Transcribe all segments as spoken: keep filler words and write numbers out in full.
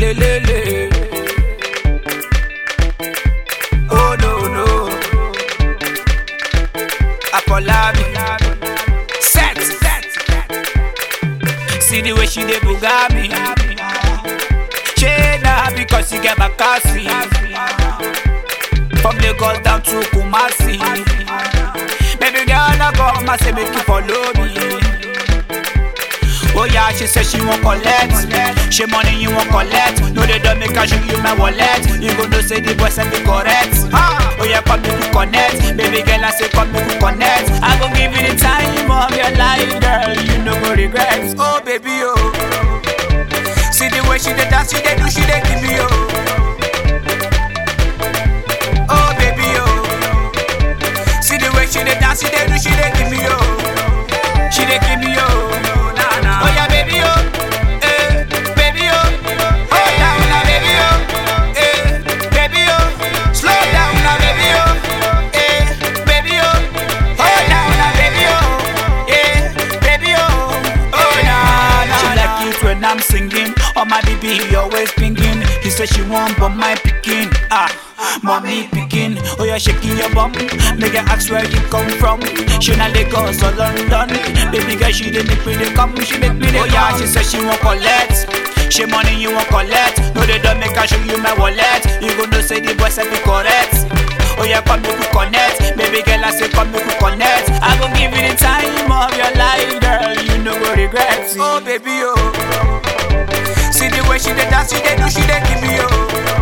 le le le. Oh no no. Apolabi. Set. See the way she dey buga me. She na because she get Bakassi. From Lagos down to Kumasi. Baby girl, now come and say make you follow me. Oh yeah, she said she won't collect. She money you won't collect. No, they don't make her show you my wallet. You go know say the boys are be correct. Oh yeah, come make you connect. Baby girl, I say come make you connect. I gon' give you the time of your life, girl. You no go regret. Oh baby, oh. See the way she dey dance, she dey do, she dey give me, oh. Oh baby, oh. See the way she dey dance, she dey do, she dey give me, oh. She dey give me, oh. Oh yeah, baby, oh, eh, baby, oh, hold down now, baby, oh, eh, baby, oh, slow down now, baby, oh, eh, baby, oh, hold down now, baby, oh, eh, baby, oh, oh nah, nah. She like it when I'm singing, oh my baby always pinging. He said she want but my picking, ah. Mommy picking, oh you're shaking your bum. Make her ask where you come from. She not Lagos or London. Baby girl, she dey make me dey come. She make me dey. Oh yeah, she said she won't collect. She money you won't collect. No, they don't make her show you my wallet. You go know say the boys are be correct. Oh yeah, come make you connect. Baby girl, I say come make you connect. I gon' give you the time of your life, girl. You no go regret. Oh baby, oh. See the way she dey dance, she dey do, she dey give me, oh.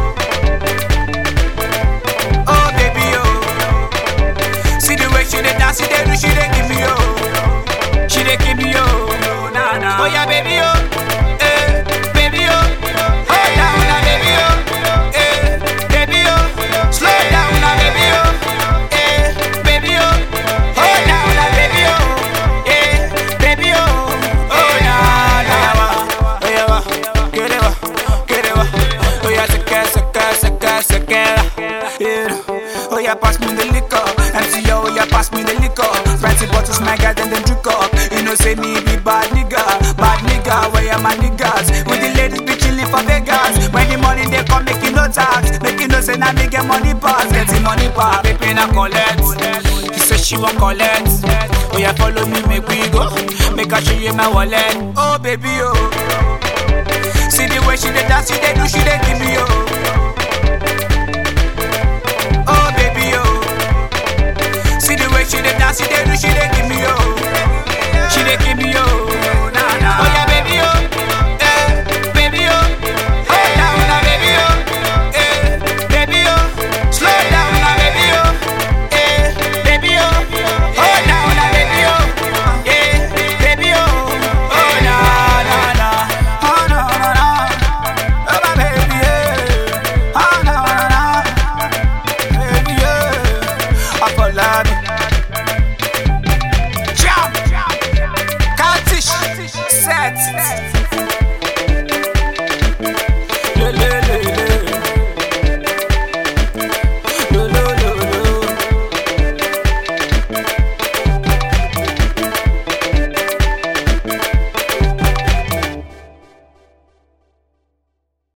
She dey dance, she dey do, she dey give me, oh. She dey give me, oh. Nah, nah. Oh yeah, baby, oh. Eh, baby, oh. Hold down now, baby, oh. Eh, baby, oh. Slow down now, baby, oh. Eh, baby, oh. Hold down now, baby, oh. Eh, baby, oh. Oh nah, nah. Oh yeah, wa. Get it, wa. Get it, wa. Oh yeah, seka, seka, seka, seka. Yeah. Oh yeah, pass me the liquor. M C O, yeah, pass me the liquor. Fancy bottles, my guys, and then drink up. You know, say me be bad nigga, bad nigga. Where are my niggas? With the ladies be chilling for Vegas. When the money they come, making no tax, making no say now me get money pass, getting money pass. Baby na collect. She say she won't collect. Oh yeah, follow me, make we go. Make her show you my wallet. Oh baby, oh. See the way she dey dance, she dey do, she dey give me, oh. She dey dance, she dey do, she dey give me, oh. She dey give me, oh. Nah, nah. Oh yeah, baby, oh. Eh, baby, oh. Hold down now, baby, oh. Eh, baby, oh. Slow down now, baby, oh. Eh, baby, oh. Hold down now, baby, oh. Eh, baby, oh. Oh nah, nah, nah. Oh no, no, no. Oh my baby, yeah. Oh no, no, no. Baby, yeah. I fall out.